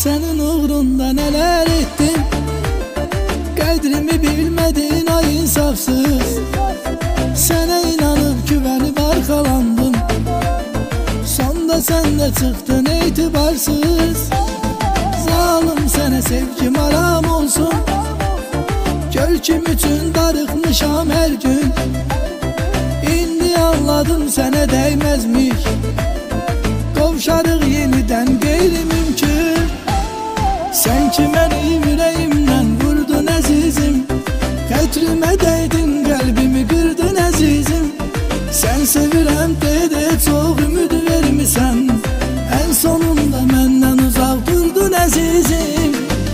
Senin uğrunda neler ettim, qədrimi bilmedin ay insafsız. Sənə inanıb güvənib arxalandım, sonda sən də çıxdın etibarsız. Zalım sənə sevgim haram olsun, görküm üçün darıxmışam hər gün. İndi anladım sənə dəyməzmiş, qovşarıq yenidən qeyri-mümkün. Sən ki mənim ürəyimdən vurdun əzizim, xətrimə dəydin, qəlbimi qırdın əzizim. Sən sevirəm dedə çox ümid vermisən, ən sonunda məndən uzaq durdun əzizim.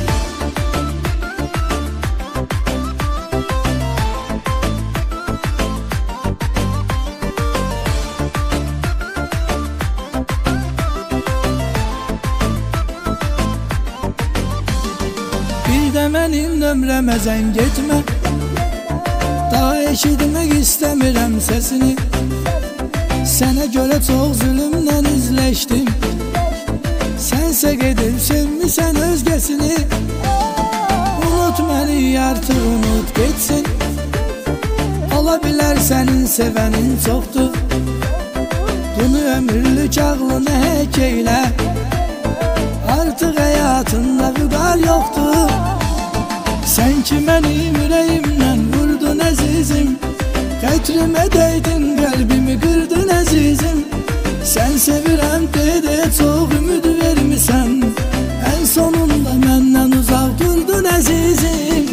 Bir də mənim nömrəmə zəng etmə, daha eşitmək istəmirəm səsini. Sənə görə çox zülümdən üzləşdim, sənsə gedib sevmisən özgəsini. Unut məni artıq unut getsin, ola bilər sənin sevənin çoxdur. Bunu ömürlük ağlına hək eylə, artıq həyatında vüqar yoxdur. Sən ki mənim ürəyimdən vurdun əzizim, xətrimə dəydin, qəlbimi qırdın əzizim. Sən sevirəm dedə çox ümid vermisən, ən sonunda məndən uzaq durdun əzizim.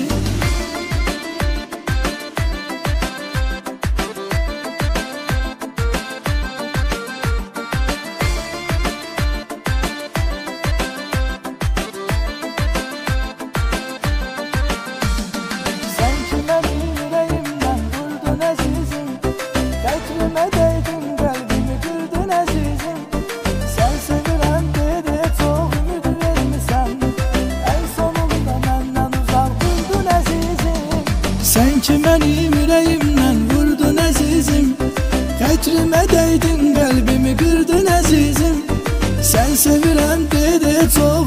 Sən ki mənim ürəyimdən vurdun əzizim, xətrimə dəydin, qəlbimi qırdın əzizim. Sən sevirəm dedə çox